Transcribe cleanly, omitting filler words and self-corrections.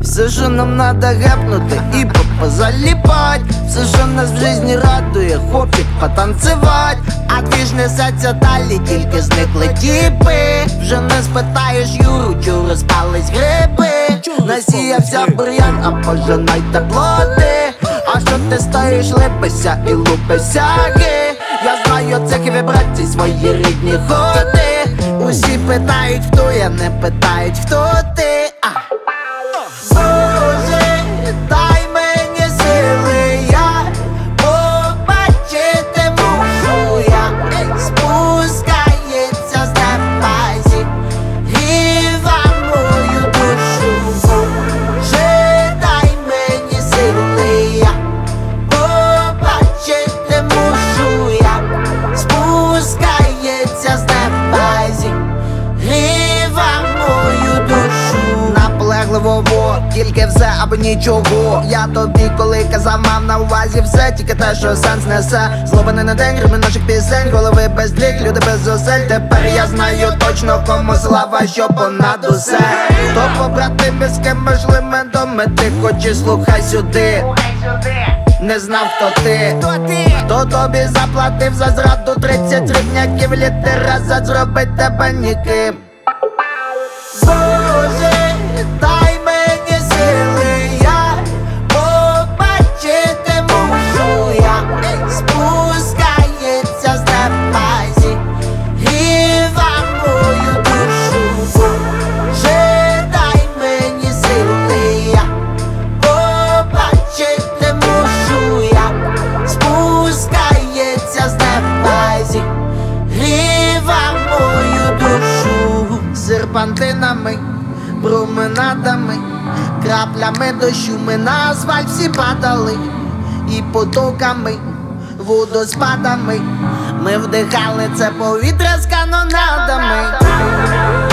Все, що нам надо гепнути і позаліпать. Все, що нас в житті радує, хопік потанцевать. А двіж несеться далі, тільки зникли тіпи. Вже не спитаєш Юру, чу розпались гриби. Насіявся бур'ян, а пожинайте плоди. А що ти стоїш, липися і лупися ги? Я знаю цих вібрацій, свої рідні ходи. Усі питають, хто я, не питають, хто ти. Боже, дай мені сили, я побачити мушу я. Спускається з неба зі гріва мою душу. Боже, дай мені сили, я побачити мушу я. Спускається з неба зі гріва мою душу. Наполегливо, тільки все або нічого. Я тобі коли казав, мав на увазі все, тільки те, що сенс несе. Злобаний на день, ритми наших пісень, голови без дріг, люди без зусиль. Тепер я знаю точно, кому слава, що понад усе. Хто побратими, з ким можливо домити, хочеш слухай сюди. Не знав, хто ти, хто тобі заплатив за зраду 30 рівняків літера, за зробить тебе ніким. Боже, дай мені сили, я побачити мушу я. Спускається з неба зі гріва мою душу. Боже, дай мені сили, я побачити мушу я. Спускається з неба зі гріва мою душу. Серпантинами, променадами, краплями дощу ми на асфальт всі падали. І потоками, водоспадами ми вдихали це повітря з канонадами.